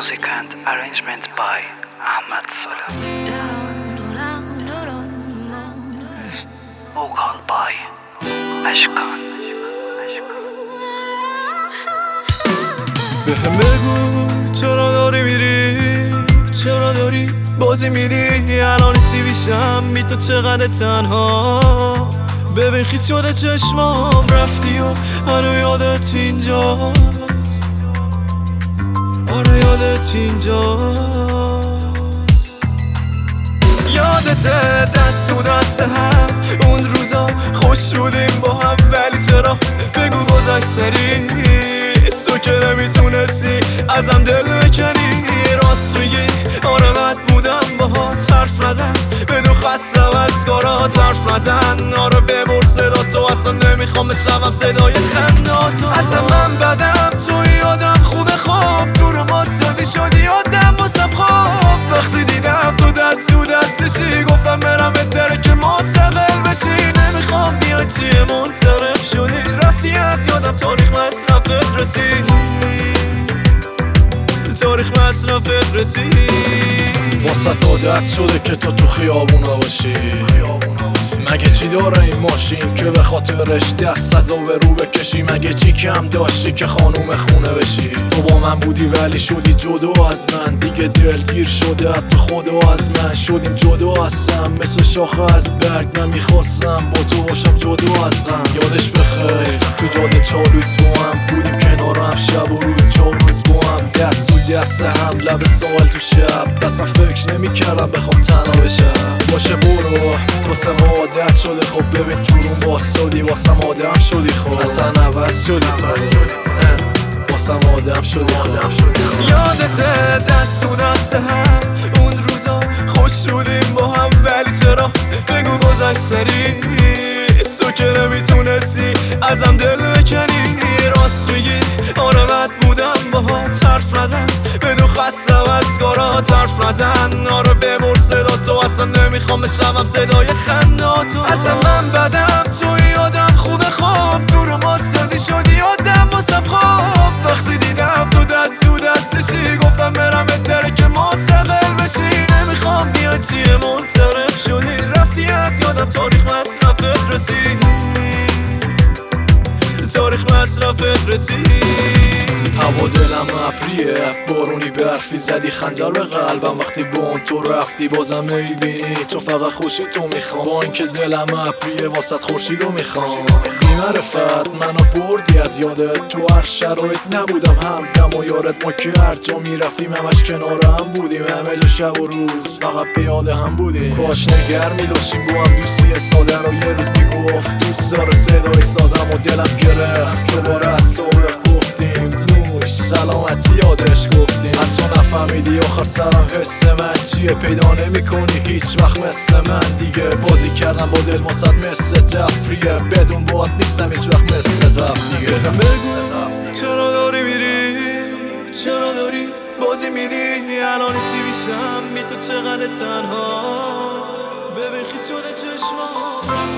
Music and arrangement by Ahmad Sola. Vocal by Ashkan. بهم بگو چرا داری میری، چرا داری بازی میدی، الان سی بیشم بی تو چقدر تنها. ببین خیس شده چشمام رفتی و هنو یادت اینجاست، آره یادت اینجاست. یادته دست و دست هم اون روزا خوش بودیم با هم، ولی چرا بگو گذشت سری، تو که نمیتونستی ازم دل بکنی. راست میگی آره بد بودم باهات حرف نزن، بدون خستم از کارات حرف نزن. آره ببر صدا تو، اصلا نمیخوام بشنوم صدای خنداتو. اصلا من بدم تو یادم خوبه، خواب تو رو ماسادی شدی یادم واسم خواب. وقتی دیدم تو دست و دستشی گفتم برم بهتره که منتقل بشی. نمیخوام بیای چیه منصرف شدی، رفتی از یادم تاریخ مصرفت رسید، تاریخ مصرفت رسید. واسه عادت شده که تو خیابونا باشی، مگه چی داره این ماشین که به خاطرش دست از آب رو بکشی؟ مگه چی کم داشتی که خانوم خونه بشی؟ تو با من بودی ولی شدی جدا از من، دیگه دلگیر شده حتی خدا از من. شدیم جدا هستم مثل شاخه از برگ، من میخواستم با تو باشم جدا از غم. یادش بخیر تو جاده چالوس با هم بودیم کنار هم، شب و روز 4 روز با هم، دست و دست هم لب سوال تو شب. اصلا فکر نمیکردم بخوام تنها بشم. باشه برو واسه ما عادت شده، خب ببین تو روم واسادی واسم آدم شدی، خب اصلا عوض شدی تو، واسم آدم شدی. خب یادته دست و دست هم اون روزا خوش بودیم با هم، ولی چرا بگو گذشت سری، تو که نمیتونستی ازم دل بکنی. راست میگی آره بد بودم باهات حرف نزن، بدون خستم از کارات حرف نزن. آره ببر صدا تو، اصلا نمیخوام بشنوم صدای خنداتو. اصلا من بدم تو یادم خوبه، خواب تو رو ماسادی شدی یادم واسم خواب. وقتی دیدم تو دست و دستشی گفتم برم بهتره که منتقل بشی. نمیخوام بیای چیه منصرف شدی، رفتی از یادم تاریخ مصرفت رسید، تاریخ مصرفت رسید. هوا دلم ابریه بارونی برفی زدی خنجر به قلبم، وقتی با اون تو رفتی بازم میبینی تو فقط خوشی تو میخوام. با اینکه دلم ابریه واسط خورشیدو میخوام. بی‌معرفت منو بردی از یادت، تو هر شرایط نبودم همدم و یارت. ما که هر جا میرفتیم همش کنار هم بودیم، همه جا شب و روز فقط به یاد هم بودیم. کاش نگر میداشتیم با هم دوستی ساده رو، یه روز میگفت دوست داره صدای سازم و دلم گرفت. دوباره از سابق گفتیم نوش سلامتی یادش گفتیم، حتی نفهمیدی آخر سرم حس من چیه. پیدا نمی کنی هیچ وقت مثل من دیگه، بازی کردم با دل واسط مثل تفریه، بدون باهات نیستم هیچ وقت مثل قبل دیگه. بگو چرا داری میری، چرا داری بازی میدی، الان سی بیشم بی تو چقدر تنها. ببین خیس شده چشمام